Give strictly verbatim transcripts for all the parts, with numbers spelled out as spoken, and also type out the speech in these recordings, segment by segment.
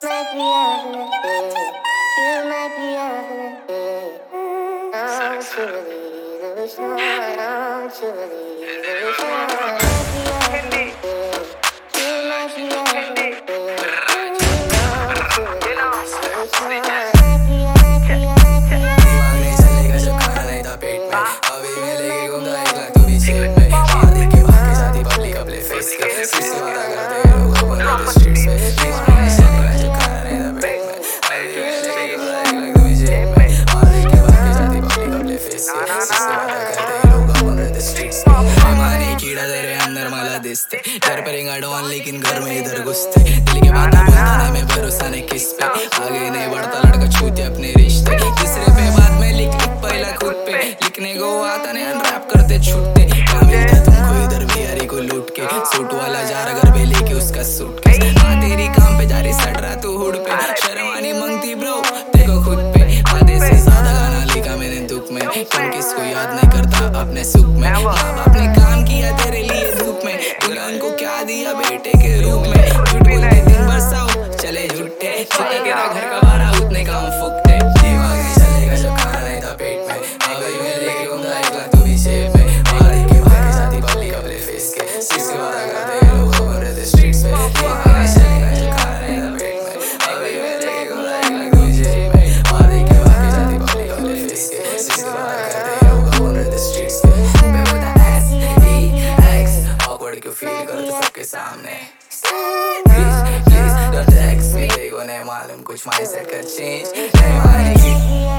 Might be having a day. You might be having a day. I want you to leave the wish on. I want you to leave the wish on. Might be having a day. You might be having a day. I want you to leave the wish on. Might be, might be, might be दिमाग नहीं चलेगा जब खाना नहीं था पेट में अभी मैं लेके घूमता एक लाख तू भी जेब में मार देख के भाग के साथी पब्लिक अपने फेस के सिर से वादा करते हैं लोग अपन रहते स्ट्रीट्स में दिमाग नहीं चलेगा जब खाना नहीं था पेट में अभी मैं लेके घूमता एक लाख तू भी जेब में मार देख के भाग के साथी पब्लिक अपने फेस के सिर से वादा करते हैं लोग अपन रहते स्ट्रीट्स में मानी कीड़ा तेरे अंदर मला दिसते डर परेगा डॉन लेकिन घर में इधर घुसते दिल के बातें बोलता नहीं मैं भरोसा नहीं किस पे आगे नहीं बढ़ता लड़का छूते अपने रिश्ते तीसरे पे बाद में लिख लिख पहला खुद पे लिखने को आता नहीं अनरैप करते छूटते क्या मिलता तुमको इधर बिहारी को लूट के सूट वाला जा रहा घर पे लेके उसका सूट के हाँ तेरी काम पे जा रही सट रहा तू हुड पे शर्मानी मांगती ब्रो देखो खुद पे आधे से ज्यादा गाना लिखा मैंने दुख में तुम किसको याद नहीं करता अपने सुख में माँ बाप ने काम किया तेरे लिए धूप में तूने उनको क्या दिया बेटे के रूप में झूठ बोलते दिन बरसाओ चले झूठे जितना तेरा घर का भाड़ा उतने काम फूकते दिमाग नहीं चलेगा जब खाना नहीं था पेट में अभी मैं लेके घूमता एक लाख तू भी जेब में मार देख के भाग के साथी पब्लिक अपने फेस के सिर से वादा करते हैं लोग अपन रहते स्ट्रीट्स में दिमाग नहीं चलेगा जब खाना नहीं था पेट में अभी मैं लेके घूमता एक लाख तू भी जेब में मार देख के भाग के साथी पब्लिक अपने फेस के सिर से वादा करते हैं लोग अपन रहते स्ट्रीट्स में मैं बोलता एस ई एक्स ऑकवर्ड क्यों फील करते सबके सामने Please, please don't text me देखो नहीं मालूम कुछ mindset का change नहीं मानेगी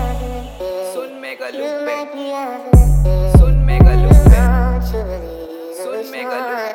सुन मेगा लूप पे सुन मेगा लूप पे सुन मेगा लूप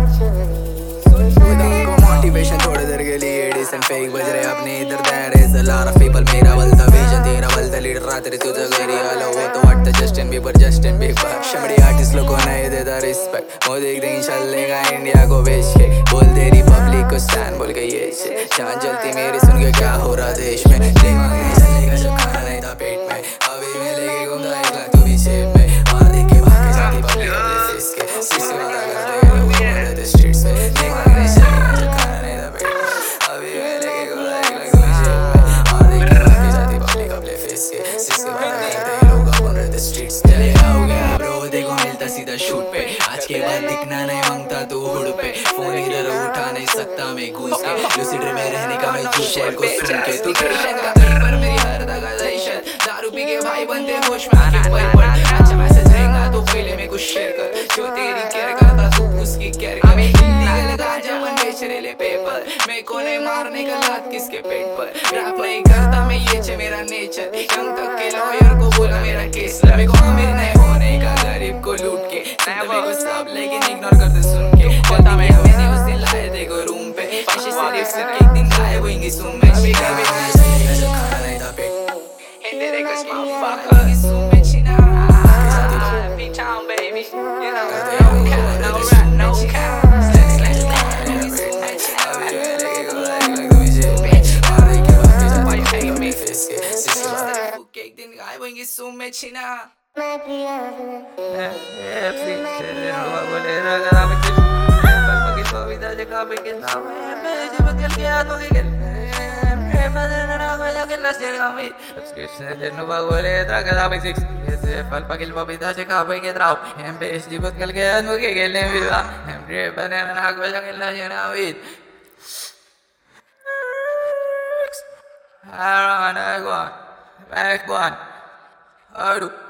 पे सुन उनको motivation थोड़ी देर के लिए decent fake बज रहे अपने इधर there is a lot of people मेरा बलता vision तेरा बलता leader रात्रि तुझे गरी आलो वो तो वाटता Justin Bieber Justin Bieber शमड़ी artist लोगों नहीं देता respect वो देख देंगे चलेगा इंडिया को बेच के बोल तेरी पब्लिक को स्टैंड बोल के ये जान जलती मेरी सुन के क्या हो रहा देश में दिमाग नहीं चलेगा जब खाना नहीं था पेट में अभी मैं लेके घूमता एक लाख तू भी जेब में मार देख के भाग के साथी पब्लिक अपने फेस के सिर से वादा करते हैं लोग अपन रहते स्ट्रीट्स में दिमाग नहीं चलेगा जब खाना नहीं था पेट में अभी मैं लेके घूमता एक लाख तू भी जेब में मार देख के भाग के साथी पब्लिक अपने फेस के सिर से वादा करते हैं लोग अपन रहते स्ट्रीट्स में चले आओ गया ब्रो देखो मिलता सीधा शूट पे आज के बाद दिखना नहीं मांगता तू हुड पे फोन इधर उठा नहीं सकता मैं घुस के लूसिड में रहने का मैं जो शेर को सुन के तू टेंशन का कहीं पर मेरी हर दगाइशन दारू पी के भाई बनते होश में आके पल पल अच्छा मैसेज रहेगा तो पहले मैं कुछ शेयर कर जो तेरी केयर करता तू उसकी केयर कर इल्लीगल गांजा मन बेच रहे पेपर मैं को नहीं मारने का लात किसके पेट पर रैप नहीं करता मैं ये चे मेरा नेचर यंग तक के लॉयर को बोला मेरा केस मेरे को अमीर नहीं होने का गरीब को लूट के मेरे को सब लेकिन इग्नोर करते सुन के पता मैं मैंने उस दिन लाए देखो रूम पे ऐसे सिर्फ सिर्फ एक दिन गायब होंगी सुन में चिका में चलेगा जब खाना नहीं था पेट हिंदी देखो motherfucker सुन में चिना B-Town baby you know no cap no rap no cap एक दिन गायब होंगी सुन में चिना might be having a day. Back one, back one,